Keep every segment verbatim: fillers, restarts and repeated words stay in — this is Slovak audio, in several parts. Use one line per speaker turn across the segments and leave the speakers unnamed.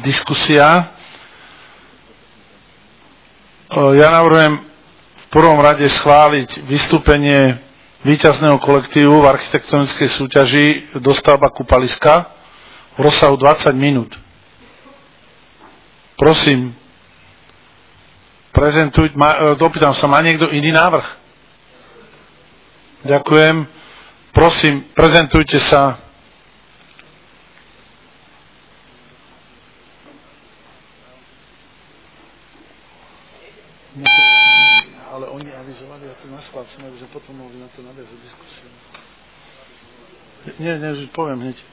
diskusia. Ja navrhujem v prvom rade schváliť vystúpenie víťazného kolektívu v architektonickej súťaži dostavba kúpaliska v rozsahu dvadsať minút. Prosím, prezentuj, ma, dopýtam sa, má niekto iný návrh? Ďakujem. Prosím, prezentujte sa. Ale oni avizovali, ja to naschvál som, že potom mohli na to naviazať diskusiu. Nie, nie, poviem hneď.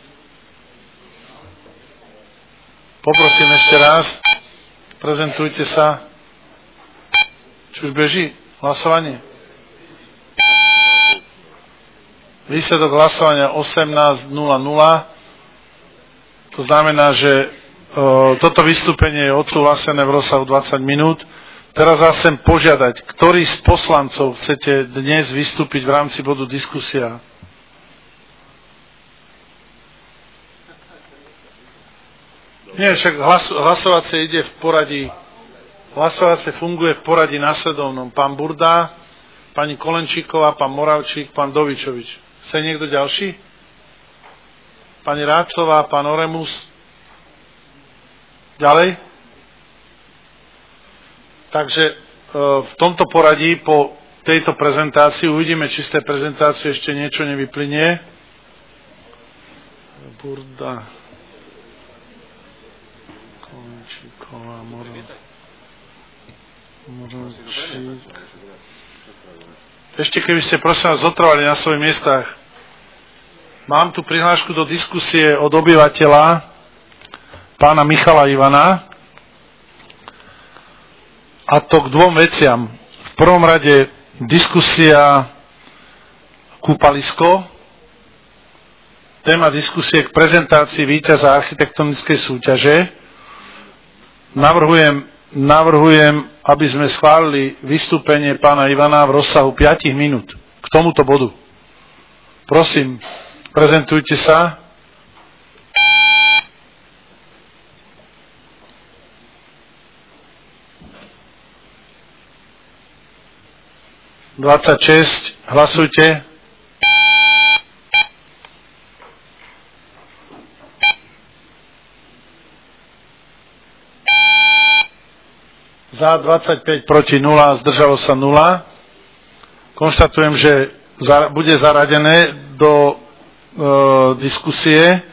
Poprosím ešte raz, prezentujte sa. Či už beží hlasovanie? Výsledok hlasovania osemnásť nula nula. To znamená, že o, toto vystúpenie je odsúhlasené v rozsahu dvadsať minút. Teraz vás chcem požiadať, ktorý z poslancov chcete dnes vystúpiť v rámci bodu diskusia? Nie, však hlas, hlasovacie ide v poradí. Hlasovacie funguje v poradí nasledovnom. Pán Burda, pani Kolenčíková, pán Moravčík, pán Dovičovič. Chce niekto ďalší? Pani Ráčová, pán Oremus. Ďalej? Takže v tomto poradí po tejto prezentácii uvidíme, či z tej prezentácie ešte niečo nevyplynie. Burda, Kolenčíková, Moravčík. Ešte keby ste prosím vás zotrvali na svojich miestach. Mám tu prihlášku do diskusie od obyvateľa pána Michala Ivana, a to k dvom veciam. V prvom rade diskusia kúpalisko, téma diskusie k prezentácii víťaza architektonickej súťaže. Navrhujem Navrhujem, aby sme schválili vystúpenie pána Ivana v rozsahu päť minút k tomuto bodu. Prosím, prezentujte sa. dvadsaťšesť, hlasujte. Za dvadsaťpäť, proti nula, zdržalo sa nula. Konštatujem, že bude zaradené do e, diskusie.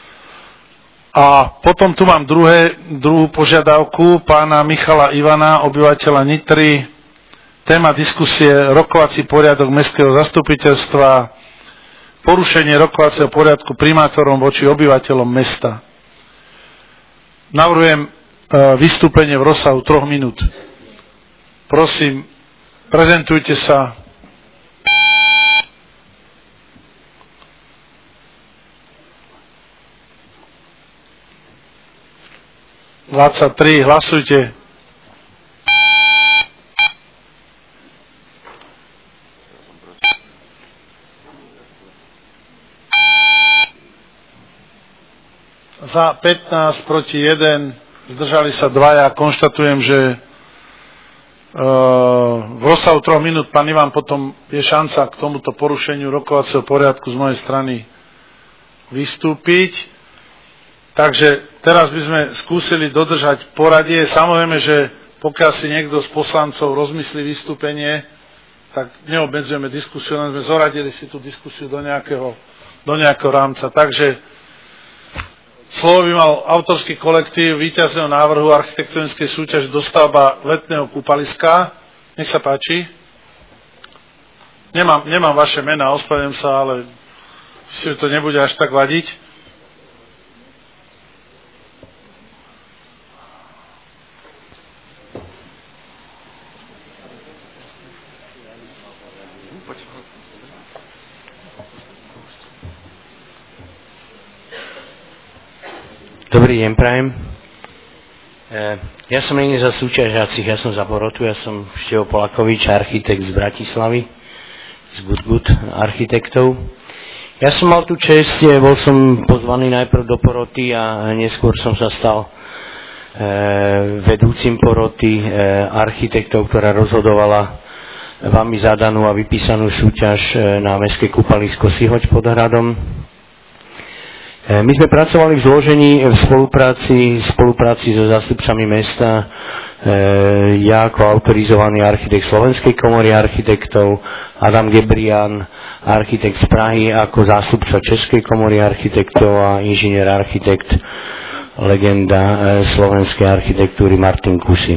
A potom tu mám druhé, druhú požiadavku pána Michala Ivana, obyvateľa Nitry. Téma diskusie rokovací poriadok mestského zastupiteľstva, porušenie rokovacieho poriadku primátorom voči obyvateľom mesta. Navrhujem vystúpenie v rozsahu troch minút. Prosím, prezentujte sa. dvadsaťtri, hlasujte. Za pätnásť, proti jeden, zdržali sa dvaja. Konštatujem, že e, v rozsahu troch minút pán Ivan potom je šanca k tomuto porušeniu rokovacieho poriadku z mojej strany vystúpiť. Takže teraz by sme skúsili dodržať poradie. Samozrejme, že pokiaľ si niekto z poslancov rozmyslí vystúpenie, tak neobmedzujeme diskusiu, len sme zoradili si tú diskusiu do nejakého, do nejakého rámca. Takže slovo by mal autorský kolektív víťazného návrhu architektonickej súťaže dostavba letného kúpaliska. Nech sa páči. Nemám, nemám vaše mená, ospravedlňujem sa, ale si to nebude až tak vadiť.
Dobrý deň, prajem. Ja som nie za súťažiacich, ja som za porotu, ja som Števo Polakovič, architekt z Bratislavy, z Good Good architektov. Ja som mal tú česť, bol som pozvaný najprv do poroty a neskôr som sa stal vedúcim poroty architektov, ktorá rozhodovala vami zadanú a vypísanú súťaž na mestské kúpalisko Sihoť pod hradom. My sme pracovali v zložení v spolupráci, spolupráci so zástupcami mesta, ja ako autorizovaný architekt Slovenskej komory architektov, Adam Gebrian, architekt z Prahy, ako zástupca Českej komory architektov a inžinier architekt, legenda slovenskej architektúry Martin Kusy.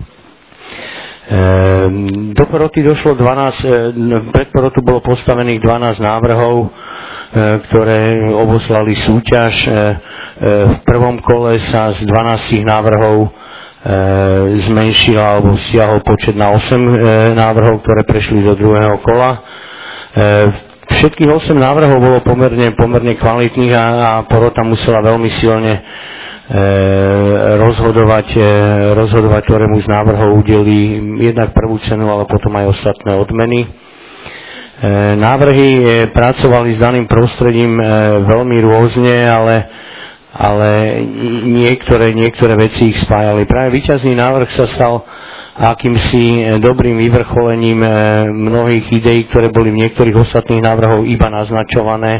Do poroty došlo dvanásť, pred porotu bolo postavených dvanásť návrhov, ktoré oboslali súťaž. V prvom kole sa z dvanástich návrhov zmenšila alebo stiahol počet na osem návrhov, ktoré prešli do druhého kola. Všetkých osem návrhov bolo pomerne, pomerne kvalitných a, a porota musela veľmi silne rozhodovať, rozhodovať, ktorému z návrhov udelí jednak prvú cenu, ale potom aj ostatné odmeny. Návrhy pracovali s daným prostredím veľmi rôzne, ale, ale niektoré, niektoré veci ich spájali. Práve víťazný návrh sa stal akýmsi dobrým vyvrcholením mnohých ideí, ktoré boli v niektorých ostatných návrhov iba naznačované.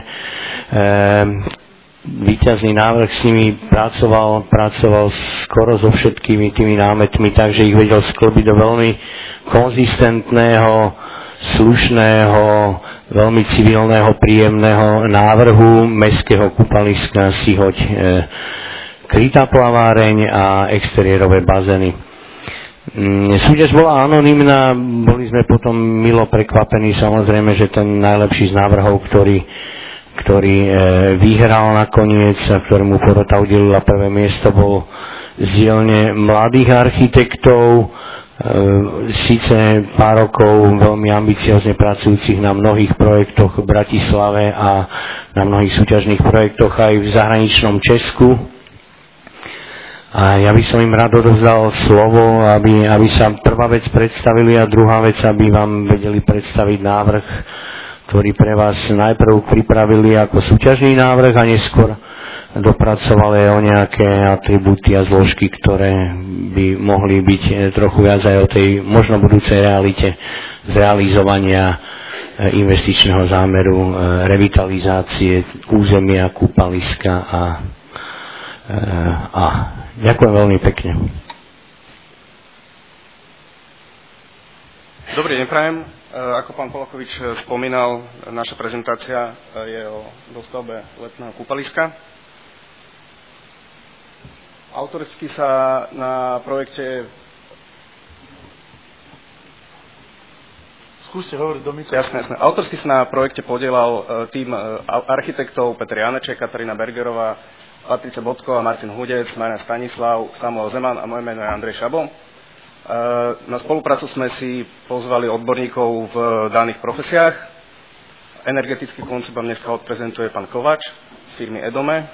Víťazný návrh s nimi pracoval, pracoval skoro so všetkými tými námetmi, takže ich vedel sklbiť do veľmi konzistentného, slušného, veľmi civilného, príjemného návrhu mestského kúpaliska Sihoť, e, krytá plaváreň a exteriérové bazény. Mm, súťaž bola anonymná, boli sme potom milo prekvapení, samozrejme, že ten najlepší z návrhov, ktorý, ktorý e, vyhral nakoniec a ktorému porota udelila prvé miesto, bol z dielne mladých architektov, síce pár rokov veľmi ambiciozne pracujúcich na mnohých projektoch v Bratislave a na mnohých súťažných projektoch aj v zahraničnom Česku. A ja by som im rád odovzdal slovo, aby, aby sa prvá vec predstavili a druhá vec, aby vám vedeli predstaviť návrh, ktorý pre vás najprv pripravili ako súťažný návrh a neskôr dopracovali o nejaké atribúty a zložky, ktoré by mohli byť trochu viac aj o tej možno budúcej realite zrealizovania investičného zámeru, revitalizácie územia, kúpaliska a, a ďakujem veľmi pekne.
Dobrý deň, prajem. Ako pán Polakovič spomínal, naša prezentácia je o dostavbe letného kúpaliska. Autoricky sa na projekte...
Skúste hovoriť do mikrofónu.
Jasné, jasné. Autorsky sa na projekte podielal tým architektov Petr Janeček, Katarína Bergerová, Patricia Bodková, Martin Hudec, Marian Stanislav, Samuel Zeman a moje meno je Andrej Šabo. Na spoluprácu sme si pozvali odborníkov v daných profesiách. Energetický koncept vám dneska odprezentuje pán Kovač z firmy Edome.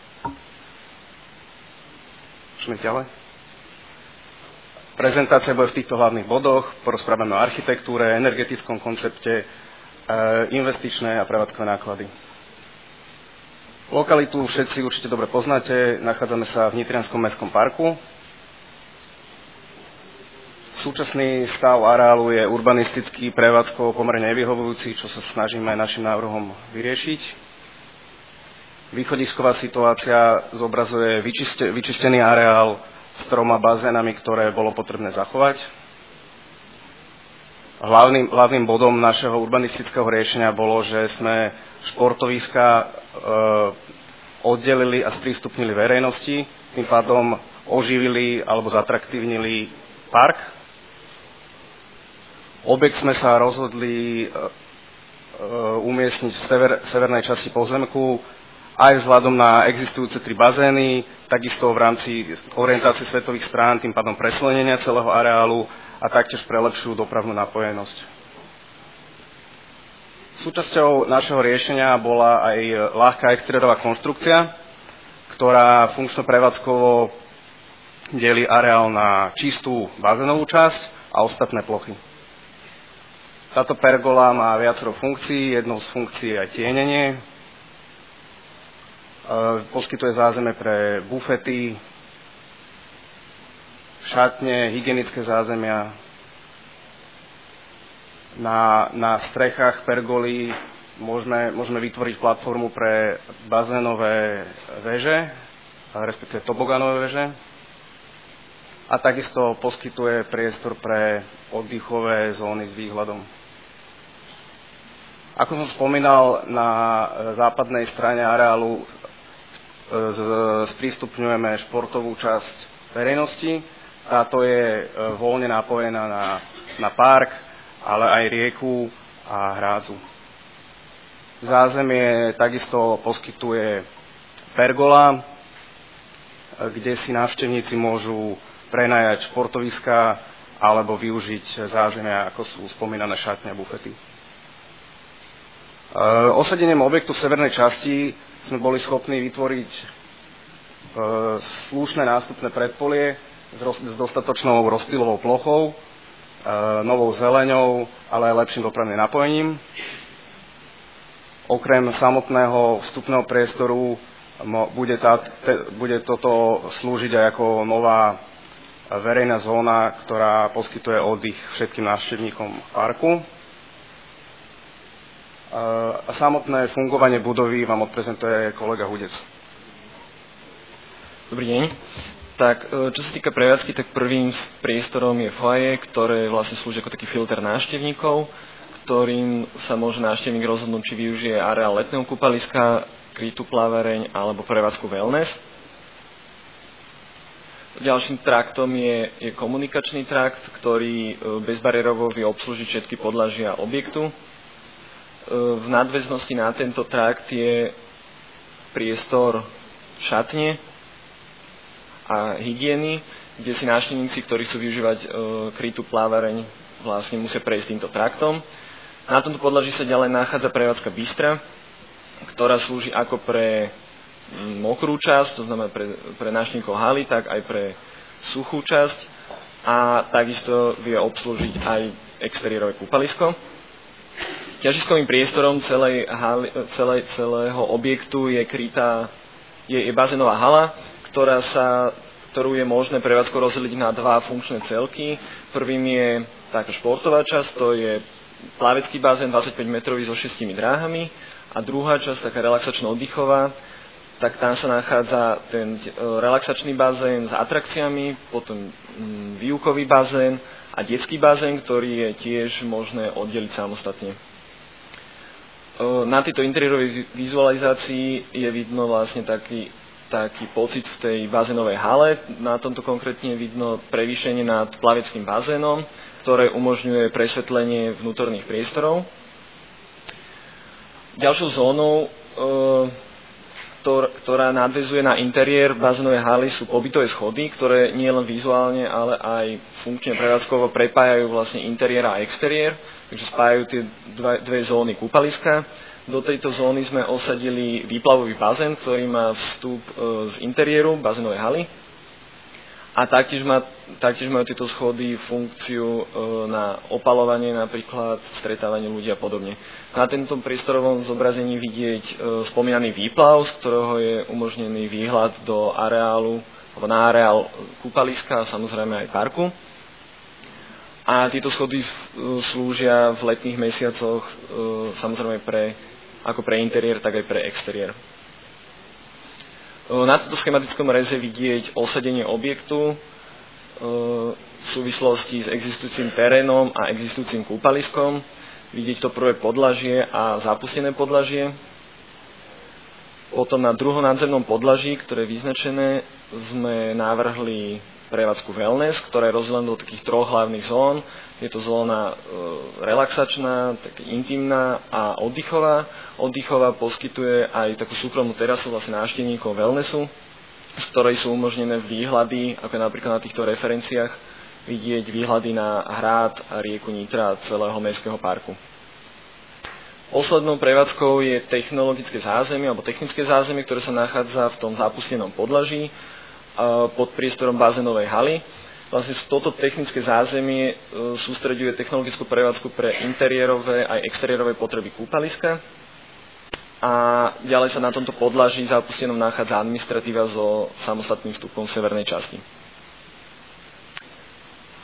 Môžeme ísť ďalej. Prezentácia bude v týchto hlavných bodoch. Porozprávame o architektúre, energetickom koncepte, investičné a prevádzkové náklady. Lokalitu všetci určite dobre poznáte. Nachádzame sa v Nitrianskom mestskom parku. Súčasný stav areálu je urbanistický, prevádzkovo pomerne nevyhovujúci, čo sa snažíme aj našim návrhom vyriešiť. Východisková situácia zobrazuje vyčiste, vyčistený areál s troma bazénami, ktoré bolo potrebné zachovať. Hlavným, hlavným bodom našeho urbanistického riešenia bolo, že sme športoviska e, oddelili a sprístupnili verejnosti, tým pádom oživili alebo zatraktívnili park. Objekt sme sa rozhodli e, e, umiestniť v sever, severnej časti pozemku, aj vzhľadom na existujúce tri bazény, takisto v rámci orientácie svetových strán, tým pádom preslenenia celého areálu a taktiež pre lepšiu dopravnú napojenosť. Súčasťou našeho riešenia bola aj ľahká exteriérová konštrukcia, ktorá funkčno-prevádzkovo delí areál na čistú bazénovú časť a ostatné plochy. Táto pergola má viacero funkcií, jednou z funkcií je aj tienenie. Poskytuje zázemie pre bufety, šatne, hygienické zázemia. Na, na strechách pergolí môžeme, môžeme vytvoriť platformu pre bazénové veže, respektíve toboganové veže. A takisto poskytuje priestor pre oddychové zóny s výhľadom. Ako som spomínal, na západnej strane areálu sprístupňujeme športovú časť verejnosti. Táto je voľne napojená na, na park, ale aj rieku a hrádzu. Zázemie takisto poskytuje pergola, kde si návštevníci môžu prenajať športoviská alebo využiť zázemia, ako sú spomínané šatne a bufety. Osadením objektu v severnej časti sme boli schopní vytvoriť slušné nástupné predpolie s dostatočnou rozptýlovou plochou, novou zeleňou, ale aj lepším dopravným napojením. Okrem samotného vstupného priestoru bude, tá, te, bude toto slúžiť aj ako nová verejná zóna, ktorá poskytuje oddych všetkým návštevníkom parku. A samotné fungovanie budovy vám odprezentuje kolega Hudec.
Dobrý deň. Tak, čo sa týka prevádzky, tak prvým priestorom je foyer, ktoré vlastne slúži ako taký filter návštevníkov, ktorým sa môže návštevník rozhodnúť, či využije areál letného kúpaliska, krytú plávareň alebo prevádzku wellness. Ďalším traktom je, je komunikačný trakt, ktorý bezbariérovo vie obslúžiť všetky podlažia objektu. V nadväznosti na tento trakt je priestor šatne a hygieny, kde si návštevníci, ktorí chcú využívať e, krytú plávareň, vlastne musia prejsť týmto traktom. Na tomto podlaží sa ďalej nachádza prevádzka bystra, ktorá slúži ako pre mokrú časť, to znamená pre, pre návštevníkov haly, tak aj pre suchú časť a takisto vie obslúžiť aj exteriérové kúpalisko. Ťažiskovým priestorom celej haly, celej, celého objektu je krytá je, je bazénová hala, ktorá sa, ktorú je možné prevádzko rozdeliť na dva funkčné celky. Prvým je taká športová časť, to je plavecký bazén dvadsaťpäť metrový so šiestimi dráhami a druhá časť, taká relaxačno-oddychová, tak tam sa nachádza ten relaxačný bazén s atrakciami, potom výukový bazén a detský bazén, ktorý je tiež možné oddeliť samostatne. Na tejto interiérovej vizualizácii je vidno vlastne taký, taký pocit v tej bazénovej hale. Na tomto konkrétne vidno prevýšenie nad plaveckým bazénom, ktoré umožňuje presvetlenie vnútorných priestorov. Ďalšou zónou, ktorá nadväzuje na interiér bazénovej haly, sú pobytové schody, ktoré nie len vizuálne, ale aj funkčne prevádzkovo prepájajú vlastne interiér a exteriér, takže spájajú tie dve, dve zóny kúpaliska. Do tejto zóny sme osadili výplavový bazén, ktorý má vstup z interiéru bazénovej haly a taktiež, má, taktiež majú tieto schody funkciu na opalovanie, napríklad stretávanie ľudí a podobne. Na tomto priestorovom zobrazení vidieť spomínaný výplav, z ktorého je umožnený výhľad do areálu, alebo na areál kúpaliska a samozrejme aj parku. A tieto schody slúžia v letných mesiacoch samozrejme pre, ako pre interiér, tak aj pre exteriér. Na tomto schematickom reze vidieť osadenie objektu v súvislosti s existujúcim terénom a existujúcim kúpaliskom. Vidieť to prvé podlažie a zapustené podlažie. Potom na druhom nadzemnom podlaží, ktoré je vyznačené, sme navrhli prevádzku wellness, ktorá je rozdelená do takých troch hlavných zón. Je to zóna e, relaxačná, tak intimná a oddychová. Oddychová poskytuje aj takú súkromnú terasu vlastne návštevníkov wellnessu, z ktorej sú umožnené výhľady, ako napríklad na týchto referenciách, vidieť výhľady na hrad a rieku Nitra a celého mestského parku. Poslednou prevádzkou je technologické zázemie alebo technické zázemie, ktoré sa nachádza v tom zapustenom podlaží pod priestorom bazénovej haly. Vlastne toto technické zázemie sústreďuje technologickú prevádzku pre interiérové aj exteriérové potreby kúpaliska. A ďalej sa na tomto podlaží zapustenom nachádza administratíva so samostatným vstupom v severnej časti.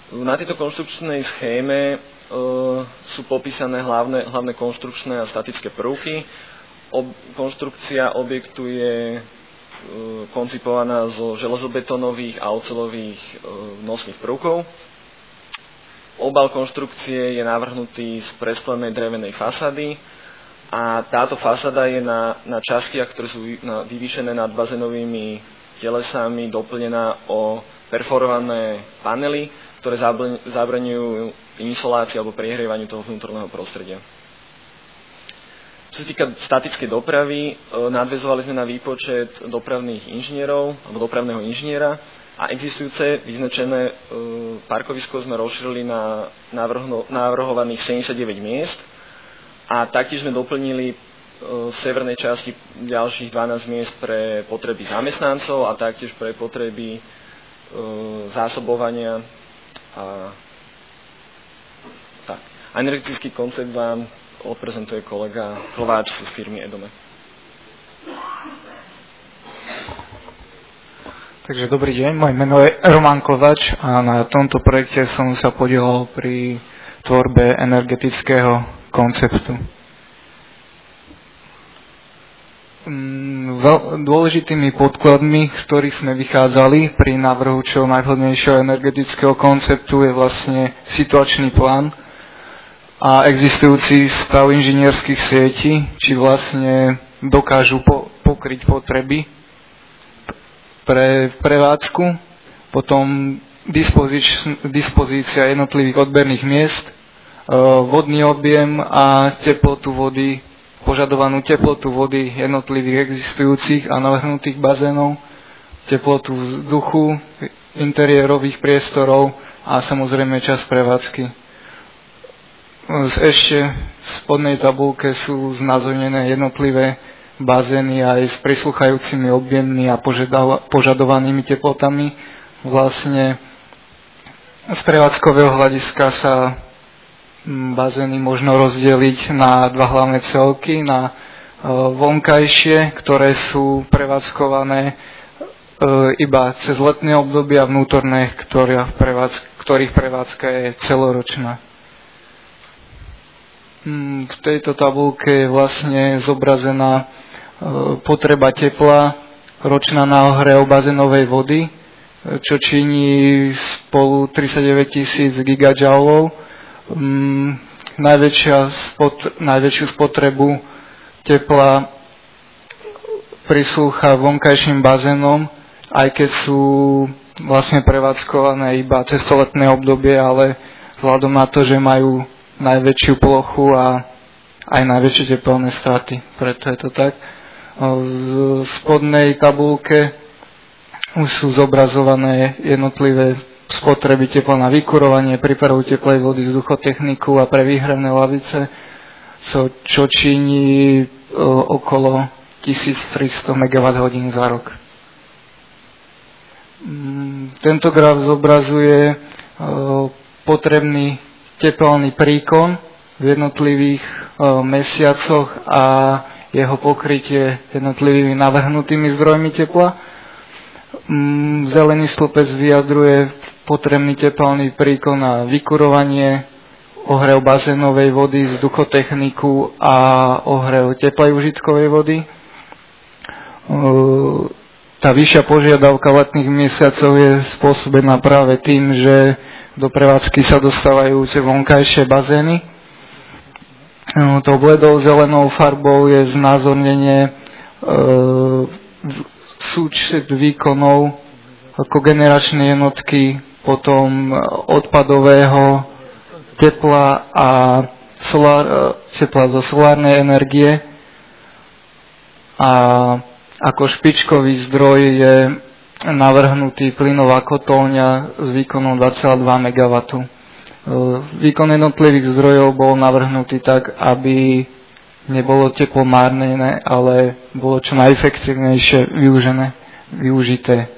Na tejto konštrukčnej schéme e, sú popísané hlavné, hlavné konštrukčné a statické prvky. Ob, konštrukcia objektu je e, koncipovaná zo železobetónových a oceľových e, nosných prvkov. Obal konštrukcie je navrhnutý z presklenej drevenej fasády a táto fasáda je na, na častiach, ktoré sú vyvýšené nad bazénovými telesami, doplnená o perforované panely, ktoré zabraňujú insolácii alebo priehrievaniu toho vnútorného prostredia. Čo sa týka statickej dopravy, nadväzovali sme na výpočet dopravných inžinierov alebo dopravného inžiniera a existujúce vyznačené parkovisko sme rozšírili na navrhovaných sedemdesiatdeväť miest a taktiež sme doplnili v severnej časti ďalších dvanásť miest pre potreby zamestnancov a taktiež pre potreby zásobovania. A tak. Energetický koncept vám odprezentuje kolega Kováč z firmy Edome.
Takže dobrý deň, moje meno je Roman Kováč a na tomto projekte som sa podielal pri tvorbe energetického konceptu. Dôležitými podkladmi, z ktorých sme vychádzali pri návrhu čo najvhodnejšieho energetického konceptu je vlastne situačný plán a existujúci stav inžinierských sietí, či vlastne dokážu po, pokryť potreby pre prevádzku, potom dispozič, dispozícia jednotlivých odberných miest, vodný objem a teplotu vody, požadovanú teplotu vody jednotlivých existujúcich a navrhnutých bazénov, teplotu vzduchu, interiérových priestorov a samozrejme čas prevádzky. Ešte v spodnej tabuľke sú znázornené jednotlivé bazény aj s prisluchajúcimi objemmi a požadovanými teplotami. Vlastne z prevádzkového hľadiska sa bazény možno rozdeliť na dva hlavné celky, na vonkajšie, ktoré sú prevádzkované iba cez letné obdobie a vnútorné, ktorých prevádzka je celoročná. V tejto tabuľke je vlastne zobrazená potreba tepla ročná na ohrev bazénovej vody, čo činí spolu tridsaťdeväť tisíc gigajoulov. Um, najväčšia spot, najväčšiu spotrebu tepla prislúcha vonkajším bazénom, aj keď sú vlastne prevádzkované iba cez to letné obdobie, ale vzhľadom na to, že majú najväčšiu plochu a aj najväčšie tepelné straty. Preto je to tak. V spodnej tabuľke už sú zobrazované jednotlivé spotreby tepla na vykurovanie, prípravu teplej vody, vzduchotechniku a pre výhravné lavice, čo činí okolo tisíctristo megawatthodín za rok. Tento graf zobrazuje potrebný tepelný príkon v jednotlivých mesiacoch a jeho pokrytie jednotlivými navrhnutými zdrojmi tepla. Zelený stĺpec vyjadruje potrebný tepelný príkon na vykurovanie, ohrev bazénovej vody, vzduchotechniku a ohrev teplej užitkovej vody. Tá vyššia požiadavka letných mesiacov je spôsobená práve tým, že do prevádzky sa dostávajú vonkajšie bazény. Tou bledou zelenou farbou je znázornenie súčet výkonov ako generačné jednotky, potom odpadového tepla a solár, tepla zo solárnej energie a ako špičkový zdroj je navrhnutý plynová kotolňa s výkonom dva celé dva megawattu. Výkon jednotlivých zdrojov bol navrhnutý tak, aby nebolo teplo márnené, ale bolo čo najefektívnejšie využené, využité.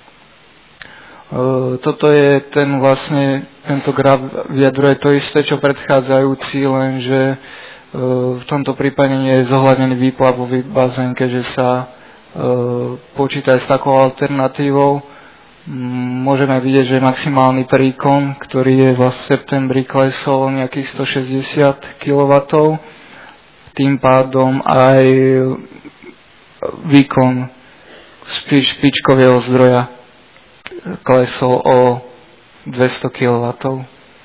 Toto je ten vlastne, tento graf vyjadruje to isté, čo predchádzajúci, lenže v tomto prípade nie je zohľadnený výplavový bazén, keďže sa počíta aj s takou alternatívou. môžeme vidieť, že maximálny príkon, ktorý je v septembri klesol o nejakých stošesťdesiat kilowattov, tým pádom aj výkon špičkového zdroja klesol o dvesto kilowattov.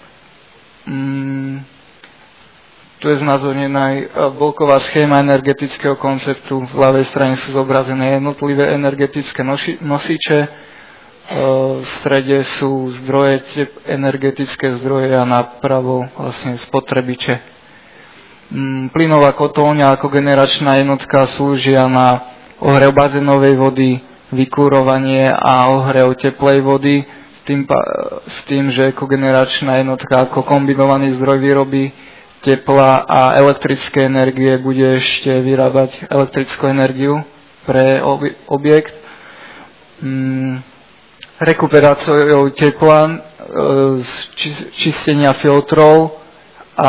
Mm, tu je znázornená bloková schéma energetického konceptu. V ľavej strane sú zobrazené jednotlivé energetické noši, nosiče, v strede sú zdroje, energetické zdroje a napravo vlastne spotrebiče. Mm, plynová kotolňa ako generačná jednotka slúžia na ohrev bazénovej vody, vykúrovanie a ohrev teplej vody s tým, s tým, že kogeneračná jednotka ako kombinovaný zdroj výroby tepla a elektrické energie bude ešte vyrábať elektrickú energiu pre objekt. Mm, rekuperáciou tepla z čistenia filtrov a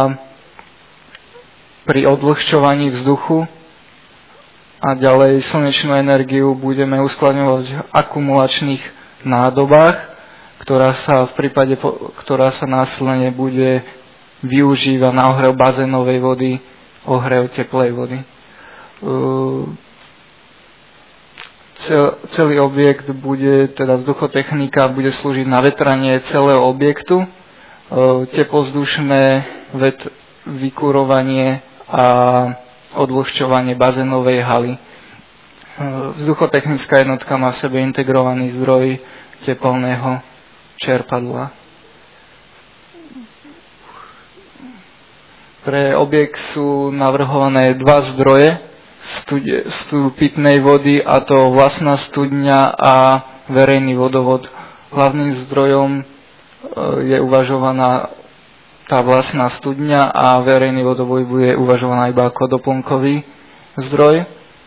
pri odvlhčovaní vzduchu a ďalej slnečnú energiu budeme uskladňovať v akumulačných nádobách, ktorá sa v prípade, ktorá sa následne bude využívať na ohrev bazénovej vody, ohrev teplej vody. Celý objekt bude, teda vzduchotechnika bude slúžiť na vetranie celého objektu, teplozdušné vykúrovanie a odvlhčovanie bazénovej haly. Vzduchotechnická jednotka má v sebe integrovaný zdroj teplného čerpadla. Pre objekt sú navrhované dva zdroje stude, pitnej vody, a to vlastná studňa a verejný vodovod. Hlavným zdrojom je uvažovaná tá vlastná studňa a verejný vodovod bude uvažovaná iba ako doplnkový zdroj.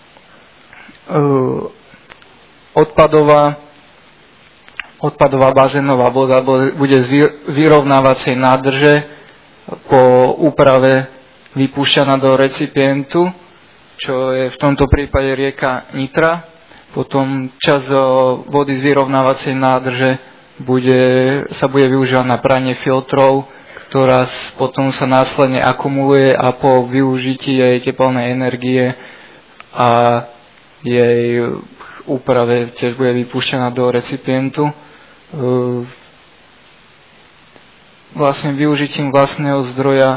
Odpadová, odpadová bazénová voda bude z vyrovnávacej nádrže po úprave vypúšťaná do recipientu, čo je v tomto prípade rieka Nitra. Potom časť vody z vyrovnávacej nádrže bude, sa bude využívať na pranie filtrov, ktorá potom sa následne akumuluje a po využití jej teplnej energie a jej úprave tiež bude vypúšťaná do recipientu. Vlastne využitím vlastného zdroja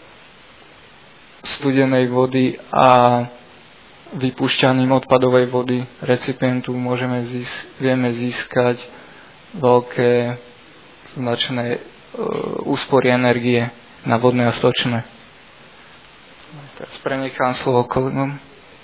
studenej vody a vypúšťaním odpadovej vody recipientu môžeme zís- vieme získať veľké značné uh, úspory energie na vodné a stočné. Teraz prenechám slovo kolegom.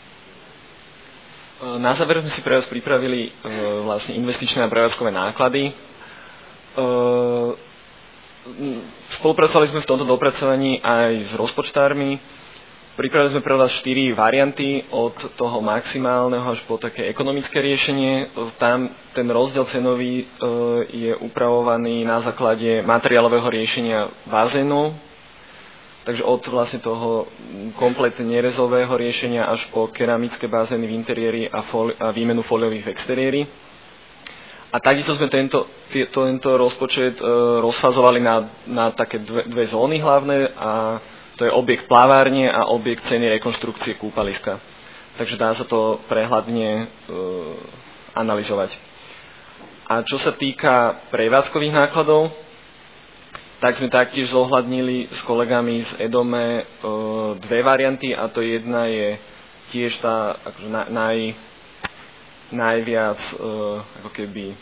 Na záver sme si pre vás pripravili uh, vlastne investičné a prevádzkové náklady. Uh, spolupracovali sme v tomto dopracovaní aj s rozpočtármi. Pripravili sme pre vás štyri varianty, od toho maximálneho až po také ekonomické riešenie. Tam ten rozdiel cenový e, je upravovaný na základe materiálového riešenia bazénu. Takže od vlastne toho kompletne nerezového riešenia až po keramické bazény v interiéri a, foli- a výmenu foliových v exteriéri. A takisto sme tento, tento rozpočet e, rozfazovali na, na také dve, dve zóny hlavné, a to je objekt plavárne a objekt ceny rekonštrukcie kúpaliska. Takže dá sa to prehľadne e, analyzovať. A čo sa týka prevádzkových nákladov, tak sme taktiež zohľadnili s kolegami z Edome e, dve varianty, a to jedna je tiež tá akože na, naj, najviac e, ako keby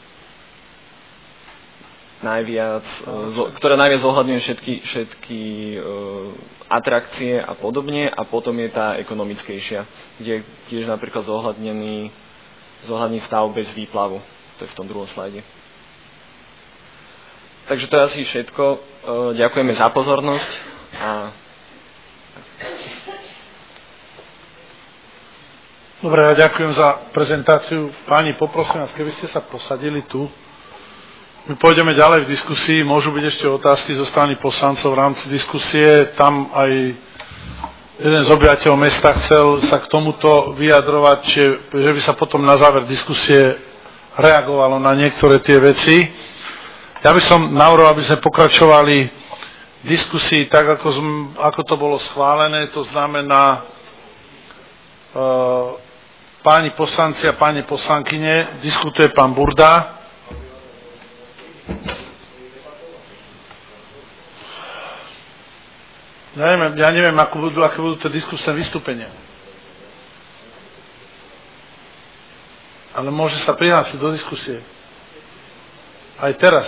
najviac, zo, ktorá najviac zohľadňuje všetky, všetky e, atrakcie a podobne, a potom je tá ekonomickejšia, kde je tiež napríklad zohľadnený, zohľadnený stav bez výplavu. To je v tom druhom slajde. Takže to je asi všetko. E, ďakujeme za pozornosť. A...
Dobre, ja ďakujem za prezentáciu. Páni, poprosím vás, keby ste sa posadili tu. My pôjdeme ďalej v diskusii, môžu byť ešte otázky zo strany poslancov v rámci diskusie. Tam aj jeden z obyvateľov mesta chcel sa k tomuto vyjadrovať, že by sa potom na záver diskusie reagovalo na niektoré tie veci. Ja by som navrhoval, aby sme pokračovali v diskusii tak, ako, ako to bolo schválené, to znamená e, páni poslanci a páni poslankyne, diskutuje pán Burda. Ja neviem, ja neviem ako budú, aké budú tie diskusné vystúpenia. Ale môže sa prihlásiť do diskusie. Aj teraz.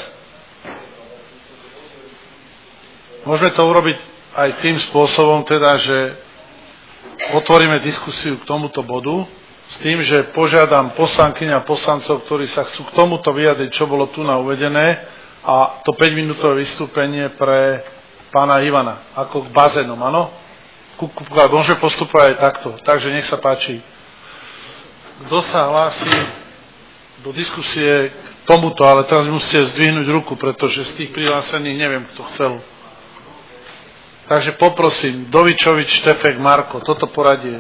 Môžeme to urobiť aj tým spôsobom, teda, že otvoríme diskusiu k tomuto bodu s tým, že požiadam poslankyň a poslancov, ktorí sa chcú k tomuto vyjadriť, čo bolo tu na uvedené, a to päťminútové vystúpenie pre pána Ivana, ako k bazénom, áno? Môžeme postupovať aj takto, takže nech sa páči. Kto sa hlási do diskusie k tomuto, ale teraz musíte zdvihnúť ruku, pretože z tých prihlásených neviem, kto chcel. Takže poprosím, Dovičovič, Štefek, Marko, toto poradie.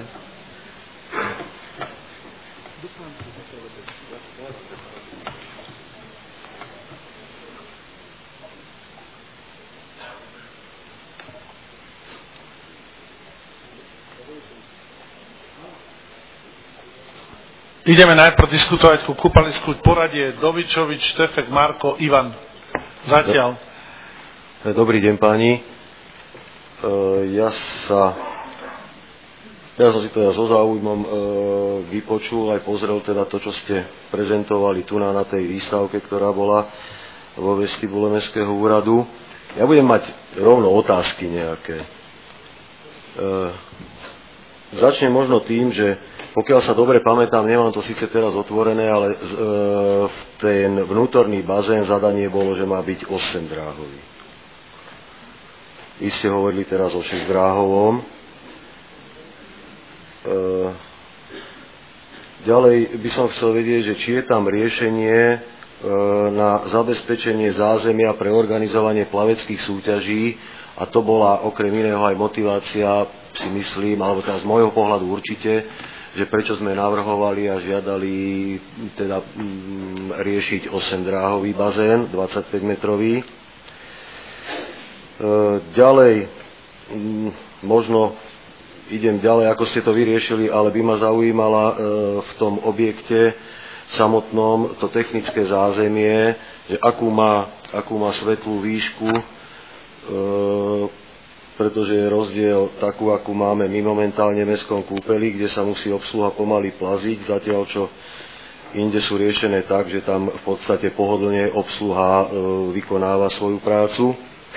Ideme najprv diskutovať ku kúpalisku poradie Dovičovič, Štefek, Marko, Ivan. Zatiaľ.
Dobrý deň, páni. Ja sa ja som si teda so záujmom vypočul aj pozrel teda to, čo ste prezentovali tu na, na tej výstavke, ktorá bola vo vestibule Mestského úradu. Ja budem mať rovno otázky nejaké. Začnem možno tým, že pokiaľ sa dobre pamätám, nemám to síce teraz otvorené, ale e, ten vnútorný bazén zadanie bolo, že má byť osemdráhový. Vy ste hovorili teraz o šesťdráhovom. E, ďalej by som chcel vedieť, že či je tam riešenie e, na zabezpečenie zázemia pre organizovanie plaveckých súťaží, a to bola okrem iného aj motivácia, si myslím, alebo teda z môjho pohľadu určite, že prečo sme navrhovali a žiadali teda mm, riešiť osemdráhový bazén, dvadsaťpäť metrový. E, ďalej, mm, možno idem ďalej, ako ste to vyriešili, ale by ma zaujímala e, v tom objekte samotnom to technické zázemie, že akú má, akú má svetlú výšku, e, pretože je rozdiel takú, akú máme my momentálne v mestskom kúpeli, kde sa musí obsluha pomaly plaziť, zatiaľ čo inde sú riešené tak, že tam v podstate pohodlne obsluha e, vykonáva svoju prácu. E,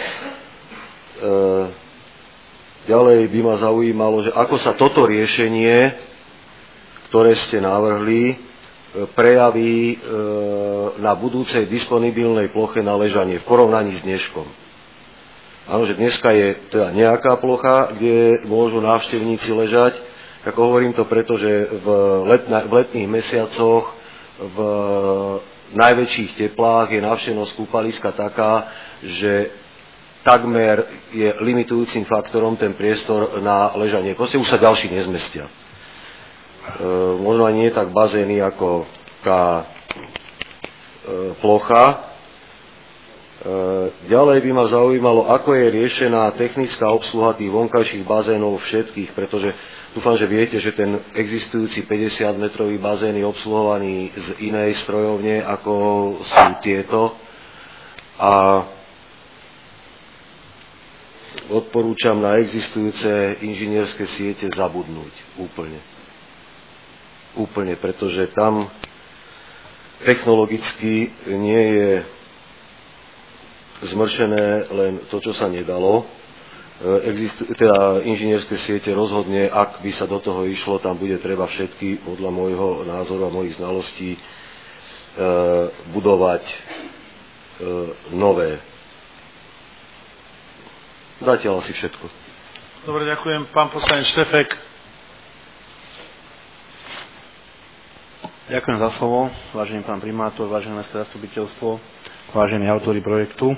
ďalej by ma zaujímalo, že ako sa toto riešenie, ktoré ste navrhli, e, prejaví e, na budúcej disponibilnej ploche na ležanie v porovnaní s dneškom. Áno, že dneska je teda nejaká plocha, kde môžu návštevníci ležať. Ako hovorím to preto, že v, letna, v letných mesiacoch v najväčších teplách je návštevnosť kúpaliska taká, že takmer je limitujúcim faktorom ten priestor na ležanie. Proste už sa ďalší nezmestia. E, možno aj nie tak bazény ako tá e, plocha. Ďalej by ma zaujímalo, ako je riešená technická obsluha tých vonkajších bazénov všetkých, pretože dúfam, že viete, že ten existujúci päťdesiatmetrový bazén je obsluhovaný z inej strojovne, ako sú tieto. A odporúčam na existujúce inžinierské siete zabudnúť úplne. Úplne, pretože tam technologicky nie je zmršené len to, čo sa nedalo. Existu, teda inžinierské siete rozhodne, ak by sa do toho išlo, tam bude treba všetky, podľa môjho názoru a mojich znalostí, e, budovať e, nové. Zatiaľ asi všetko.
Dobre, ďakujem. Pán poslanec Štefek.
Ďakujem za slovo, vážený pán primátor, vážené mestské zastupiteľstvo, vážení autori projektu.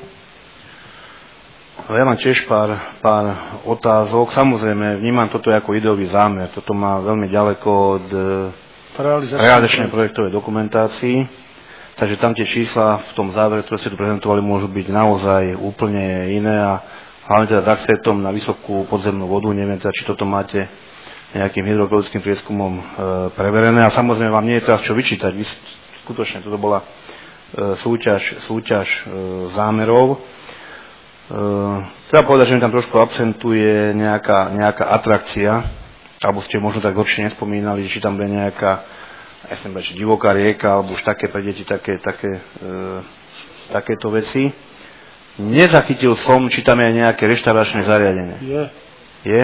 Ja mám tiež pár, pár otázok. Samozrejme, vnímam toto ako ideový zámer. Toto má veľmi ďaleko od realizačnej projektovej dokumentácii. takže tam tie čísla v tom závere, ktoré ste tu prezentovali, môžu byť naozaj úplne iné a hlavne teda Daxetom na vysokú podzemnú vodu, neviem teda, či toto máte nejakým hydrogeologickým prieskumom e, preverené a samozrejme vám nie je teraz čo vyčítať, vy skutočne toto bola e, súťaž, súťaž e, zámerov. E, treba povedať, že mi tam trošku absentuje nejaká, nejaká atrakcia, alebo ste možno tak horšie nespomínali, či tam bude nejaká ja som povedal, divoká rieka, alebo už také pre deti, také, také, e, takéto veci. Nezachytil som, či tam je nejaké reštauračné zariadenie.
Je.
Je?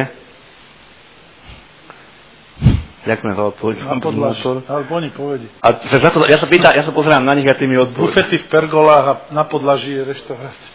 Ďakujem za odpoveď.
Na podlaž, alebo oni povedia.
A za to, ja sa pýtam, ja sa pozerám na nich a ty mi odpovedz.
Bufety v pergolách a na podlaží je reštaurácia.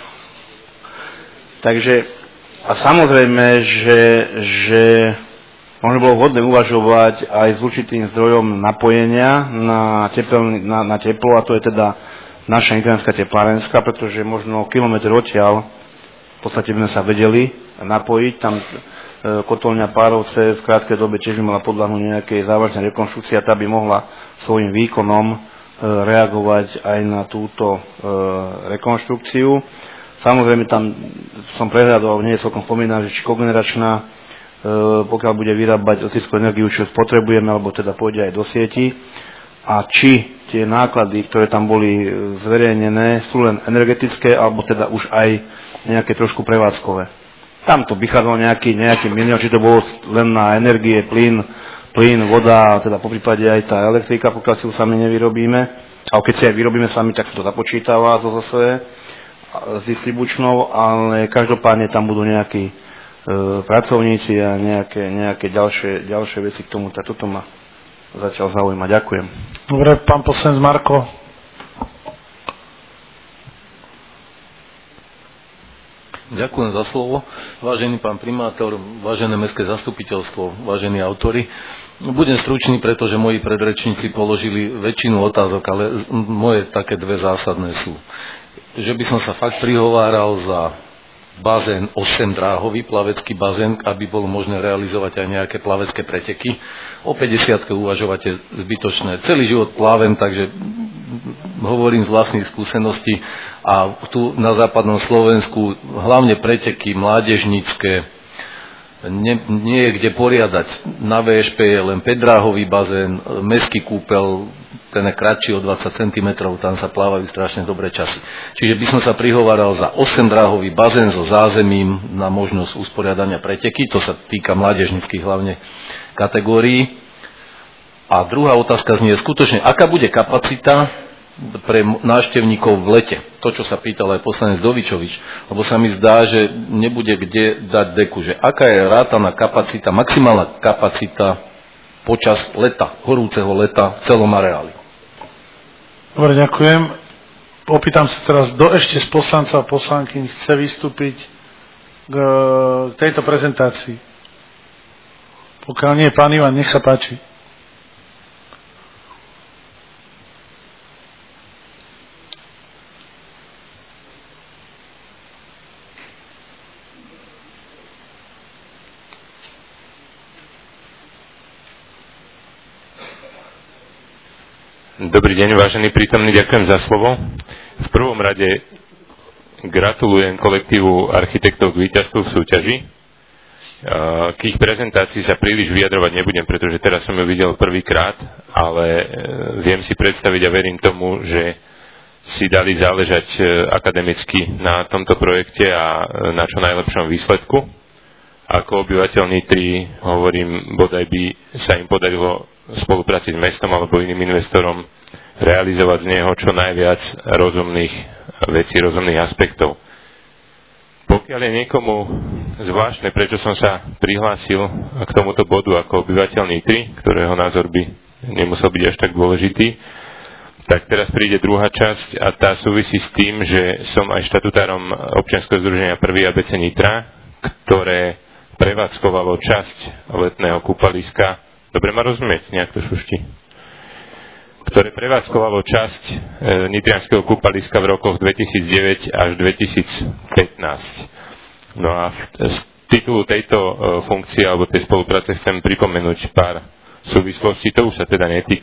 Takže, a samozrejme, že, že možno bolo vhodné uvažovať aj s určitým zdrojom napojenia na, tepel, na, na teplo, a to je teda naša Nitranska teplárenská, pretože možno kilometr odtiaľ v podstate by sme sa vedeli napojiť. Tam e, kotolňa Párovce v krátkej dobe tiež by mala podľahnúť nejakej závažnej rekonštrukcii a tá by mohla svojím výkonom e, reagovať aj na túto e, rekonštrukciu. Samozrejme tam som prehľadol, nie je celkom spomínal, že či kogeneračná pokiaľ bude vyrábať elektrickú energiu, čo potrebujeme, alebo teda pôjde aj do sieti. A či tie náklady, ktoré tam boli zverejnené, sú len energetické, alebo teda už aj nejaké trošku prevádzkové. Tam to vychádzalo nejaký, nejaký milión, či to bolo len na energie, plyn, plyn, voda, teda poprípade aj tá elektrika, pokiaľ si ju sami nevyrobíme. A keď si aj vyrobíme sami, tak sa to započítava zo zase s distribučnou, ale každopádne tam budú nejakí pracovníci a nejaké, nejaké ďalšie, ďalšie veci k tomu. Tak toto ma začal zaujímať. Ďakujem.
Dobre, pán poslanec Marko.
Ďakujem za slovo. Vážený pán primátor, vážené mestské zastupiteľstvo, vážení autori. Budem stručný, pretože moji predrečníci položili väčšinu otázok, ale moje také dve zásadné sú. Že by som sa fakt prihováral za bazén osemdráhový, plavecký bazén, aby bolo možné realizovať aj nejaké plavecké preteky. O päťdesiatke uvažovate zbytočné. Celý život plavem, takže hovorím z vlastných skúseností a tu na západnom Slovensku hlavne preteky mládežnícke nie, nie je kde poriadať. Na vé eš pé je len päťdráhový bazén, mestský kúpel, ten je kratší o dvadsať centimetrov, tam sa plávajú strašne dobré časy. Čiže by som sa prihováral za osemdráhový bazén so zázemím na možnosť usporiadania preteky, to sa týka mládežníckych hlavne kategórií. A druhá otázka znie skutočne, aká bude kapacita pre návštevníkov v lete. To, čo sa pýtal aj poslanec Dovičovič, lebo sa mi zdá, že nebude kde dať deku, že aká je rátaná kapacita, maximálna kapacita počas leta, horúceho leta v celom areáli.
Dobre, ďakujem. Opýtam sa teraz, kto ešte z poslancov a poslankyň chce vystúpiť k tejto prezentácii. Pokiaľ nie, pán Ivan, nech sa páči.
Dobrý deň, vážení prítomní, ďakujem za slovo. V prvom rade gratulujem kolektívu architektov k víťazstvu v súťaži. K ich prezentácii sa príliš vyjadrovať nebudem, pretože teraz som ju videl prvýkrát, ale viem si predstaviť a verím tomu, že si dali záležať akademicky na tomto projekte a na čo najlepšom výsledku. Ako obyvateľ Nitry, hovorím, bodaj by sa im podarilo v spolupráci s mestom alebo iným investorom realizovať z neho čo najviac rozumných vecí, rozumných aspektov. Pokiaľ je niekomu zvláštne, prečo som sa prihlásil k tomuto bodu ako obyvateľ Nitry, ktorého názor by nemusel byť až tak dôležitý, tak teraz príde druhá časť a tá súvisí s tým, že som aj štatutárom občianskeho združenia prvý á bé cé Nitra, ktoré prevádzkovalo časť letného kúpaliska. Dobre ma rozumieť, nejak to šušti. Ktoré prevádzkovalo časť e, nitrianskeho kúpaliska v rokoch dvetisícdeväť až dvetisícpätnásť. No a z titulu tejto e, funkcie alebo tej spolupráce chcem pripomenúť pár súvislostí. To už sa teda netýka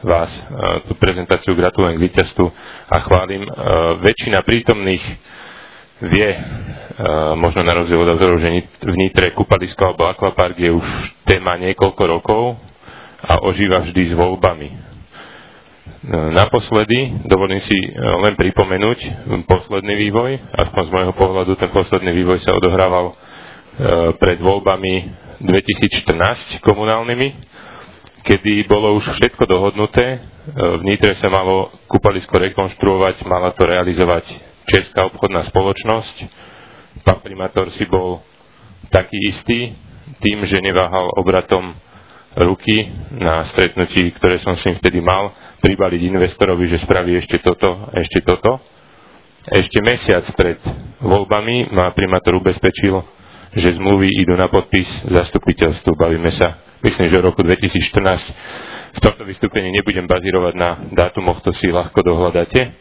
vás tú prezentáciu, gratulujem k víťazstvu a chválim. Väčšina prítomných vie, možno na rozdiel od autorov, že v Nitre kúpalisko alebo akvapark je už téma niekoľko rokov a ožíva vždy s voľbami. Naposledy, dovolím si len pripomenúť posledný vývoj, aspoň z môjho pohľadu ten posledný vývoj sa odohrával pred voľbami dvetisícštrnásť komunálnymi, kedy bolo už všetko dohodnuté. V Nitre sa malo kúpalisko rekonštruovať, mala to realizovať Česká obchodná spoločnosť. Pán primátor si bol taký istý, tým, že neváhal obratom ruky na stretnutí, ktoré som s ním vtedy mal, pribaliť investorovi, že spraví ešte toto, ešte toto. Ešte mesiac pred voľbami ma primátor ubezpečil, že zmluvy idú na podpis zastupiteľstvu. Bavíme sa, myslím, že v roku dvetisícštrnásť. V tomto vystúpení nebudem bazírovať na dátumoch, to si ľahko dohľadáte.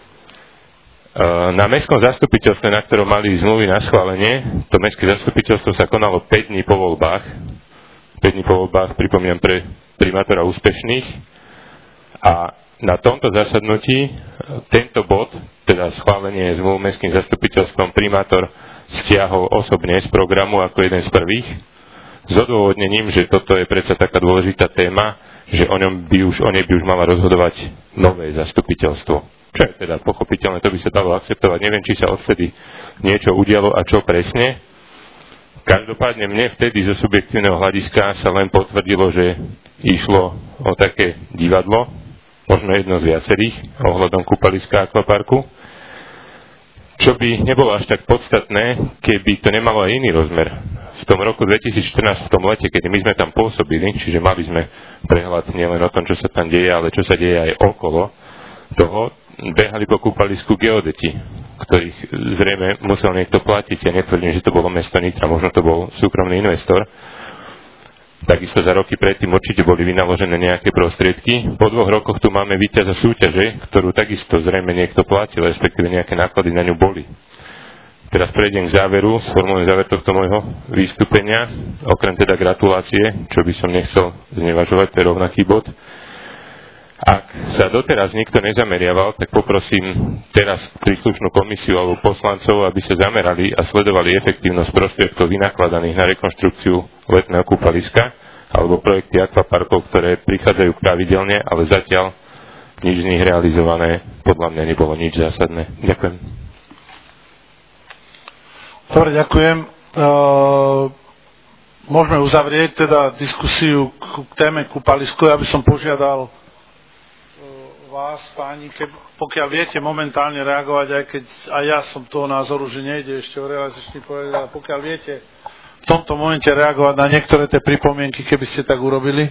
Na mestskom zastupiteľstve, na ktorom mali zmluvy na schválenie, to mestské zastupiteľstvo sa konalo päť dní po voľbách. päť dní po voľbách, pripomínam, pre primátora úspešných. A na tomto zasadnutí tento bod, teda schválenie zmluv mestským zastupiteľstvom, primátor stiahol osobne z programu ako jeden z prvých, s odôvodnením, že toto je predsa taká dôležitá téma, že o ňom by už, o nej by už mala rozhodovať nové zastupiteľstvo. Čo je teda pochopiteľné, to by sa dalo akceptovať. Neviem, či sa odvtedy niečo udialo a čo presne. Každopádne mne vtedy zo subjektívneho hľadiska sa len potvrdilo, že išlo o také divadlo, možno jedno z viacerých, ohľadom kúpaliska akvaparku, čo by nebolo až tak podstatné, keby to nemalo aj iný rozmer. V tom roku dvetisícštrnásť, v tom lete, kedy my sme tam pôsobili, čiže mali sme prehľad nielen o tom, čo sa tam deje, ale čo sa deje aj okolo toho, behali po kúpalisku geodeti, ktorých zrejme musel niekto platiť. Ja netvrdím, že to bolo mesto Nitra, možno to bol súkromný investor. Takisto za roky predtým určite boli vynaložené nejaké prostriedky. Po dvoch rokoch tu máme víťaza súťaže, ktorú takisto zrejme niekto platil, respektíve nejaké náklady na ňu boli. Teraz prejdem k záveru, sformulujem záver tohto môjho vystúpenia, okrem teda gratulácie, čo by som nechcel znevažovať, to je rovnaký bod. Ak sa doteraz nikto nezameriaval, tak poprosím teraz príslušnú komisiu alebo poslancov, aby sa zamerali a sledovali efektívnosť prostriedkov vynakladaných na rekonštrukciu letného kúpaliska alebo projekty akvaparkov, ktoré prichádzajú pravidelne, ale zatiaľ nič z nich realizované podľa mňa nebolo nič zásadné. Ďakujem.
Dobre, ďakujem. Uh, môžeme uzavrieť teda diskusiu k téme kúpalisku. Ja by som požiadal vás, páni, keď, pokiaľ viete momentálne reagovať, aj keď aj ja som toho názoru, že nejde ešte o realizačný projekt, ale pokiaľ viete v tomto momente reagovať na niektoré tie pripomienky, keby ste tak urobili.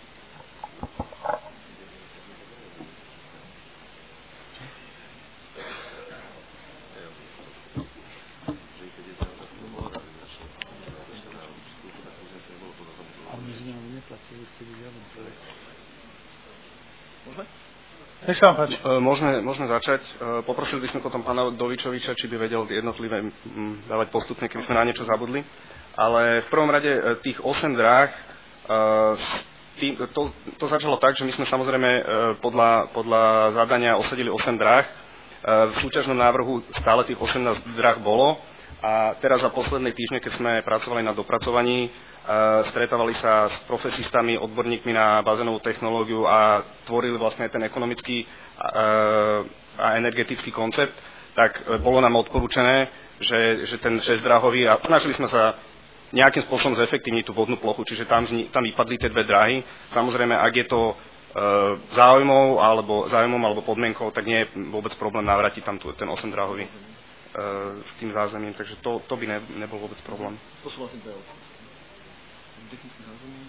Môžeme, môžeme začať. Poprosili by sme potom pána Dovičoviča, či by vedel jednotlivé dávať postupne, keby sme na niečo zabudli. Ale v prvom rade tých osem dráh, tý, to, to začalo tak, že my sme samozrejme podľa, podľa zadania osadili osem dráh. V súťažnom návrhu stále tých osemnásť dráh bolo. A teraz za posledné týždne, keď sme pracovali na dopracovaní, stretávali sa s profesistami, odborníkmi na bazénovú technológiu a tvorili vlastne ten ekonomický a energetický koncept, tak bolo nám odporúčené, že, že ten šesťdráhový, a snažili sme sa nejakým spôsobom zefektívniť tú vodnú plochu, čiže tam, tam vypadli tie dve dráhy. Samozrejme, ak je to záujmov alebo, záujmom alebo podmienkou, tak nie je vôbec problém navrátiť tam ten osemdráhový s tým zázemím, takže to, to by ne, nebol vôbec problém.
To sú vlastne dve technické zázemie.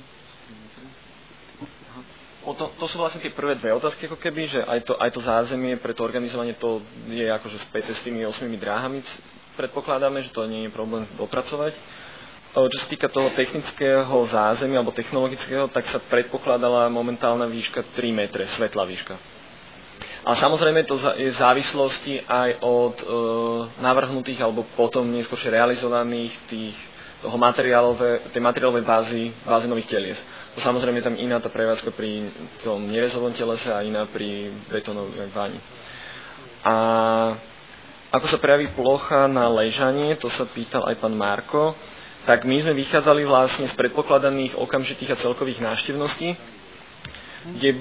O to, to sú vlastne tie prvé dve otázky, ako keby, že aj to, aj to zázemie pre to organizovanie to je akože späť s tými osmými dráhami, predpokladáme, že to nie je problém dopracovať. Čo sa týka toho technického zázemia alebo technologického, tak sa predpokladala momentálna výška tri metre, svetlá výška. A samozrejme to je v závislosti aj od e, navrhnutých alebo potom neskôršie realizovaných tých toho materiálové, tej materiálovej bázy bázénových telies. To samozrejme je tam iná tá prevádzka pri tom nerezovom telese a iná pri betónovej váni. A ako sa prejaví plocha na ležanie, to sa pýtal aj pán Marko, tak my sme vychádzali vlastne z predpokladaných okamžitých a celkových návštevností, kde